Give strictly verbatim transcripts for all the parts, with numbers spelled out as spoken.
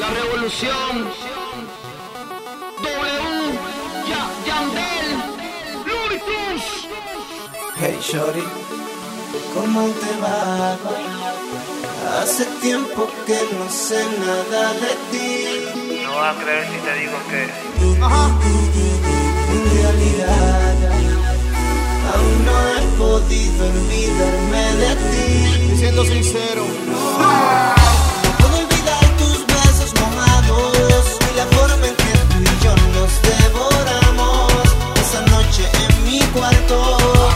La revolución. W, ya, Yandel, Looney Tunes. Hey shorty, ¿cómo te va? Hace tiempo que no sé nada de ti. No vas a creer si te digo que Ajá. En realidad, aún no he podido olvidarme de ti. Siendo sincero, No puedo olvidar tus besos mojados y la forma en que tú y yo nos devoramos esa noche en mi cuarto.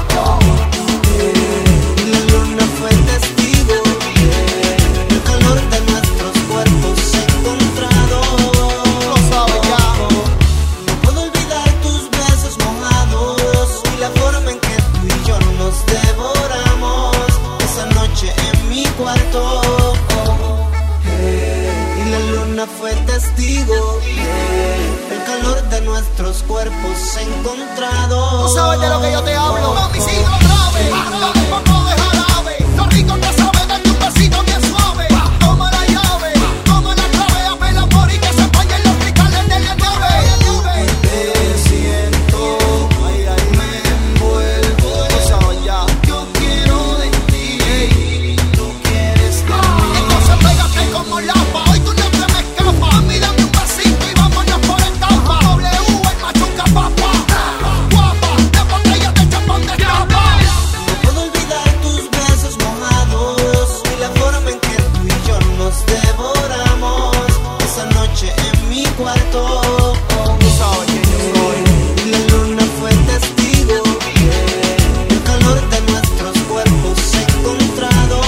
Y la luna fue testigo del calor de nuestros cuerpos encontrados. lo sabes ya. No puedo olvidar tus besos mojados y la forma en que tú y yo nos devoramos esa noche en mi cuarto. Y la luna fue testigo del calor de nuestros cuerpos encontrados. Tú sabes de lo que yo te hablo. Mami, sigo grave, dame un poco de jarabe. Lo rico que sabe, darte un besito bien suave. Toma la llave, toma la clave, abre el amor y que se vayan los cristales de la nave. Te siento, me envuelvo. Tú sabes ya. Yo quiero de ti, tú quieres de mí. Entonces pégate como lapa, hoy tú no te me escapas. Mami, dame un besito y vámonos por etapa. W, el machuca papá. Guapa, de botella de champán de tapa. No puedo olvidar tus besos mojados y la forma en que tú y yo nos devoramos esa noche en mi cuarto. Tú sabes que yo soy. Y la luna fue testigo del calor de nuestros cuerpos encontrados.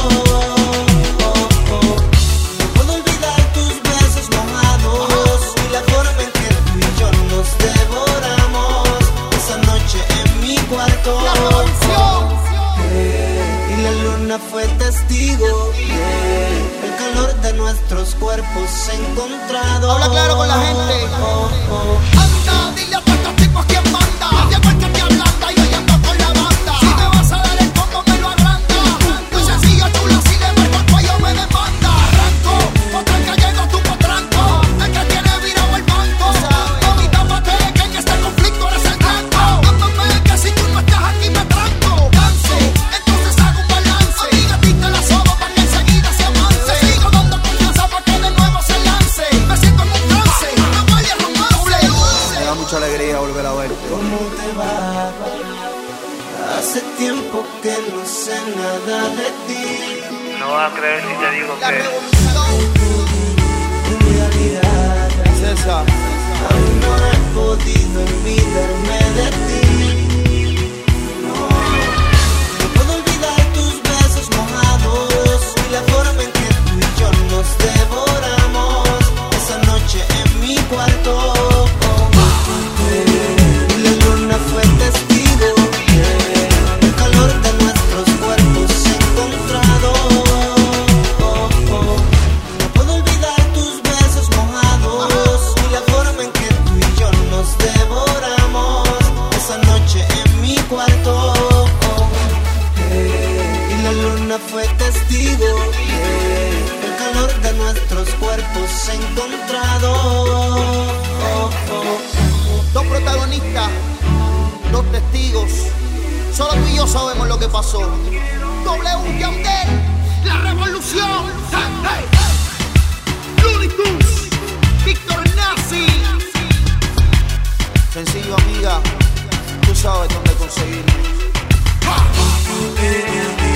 No puedo olvidar tus besos mojados y la forma en que tú y yo nos devoramos esa noche en mi cuarto. La revolución. Y la luna fue testigo del calor de nuestros cuerpos encontrados. Habla claro con la gente. Oh, oh. Anda, dile a todos estos tipos quién manda. Llegó el que te ablanda y yo ando con la banda. Si me vas a dar el combo, me lo agranda. Muy sencillo, chulo, si le marco el cuello me demanda. Arranco, potranca, llego tu potranco. El que tiene virado el banco. Mami, tápate de que en este conflicto eres el blanco. Ámame que si tú no estás aquí me tranco. Dance, entonces hago un balance. Amiga, a ti te la sobo para que enseguida se avance. Sigo dando confianza para que de nuevo se lance. Me siento en un trance, no vaya romance. Me da mucha alegría volver a verte. ¿Cómo te va? Hace tiempo que no sé nada de ti. no vas a creer si te digo La que revolución. En realidad, César. aún no he podido olvidarme de ti. No, no puedo olvidar tus besos mojados y la forma en que tú y yo nos devoramos esa noche en mi cuarto. Y la luna fue testigo del calor de nuestros cuerpos encontrados. No puedo olvidar tus besos mojados y la forma en que tú y yo nos devoramos esa noche en mi cuarto. Y la luna fue testigo del calor de nuestros cuerpos encontrados. Dos protagonistas, dos testigos. Solo tú y yo sabemos lo que pasó. W, Yandel, la revolución. Hey, hey. Looney Tunes, Víctor Nazi. Sencillo, amiga. Tú sabes dónde conseguirlo.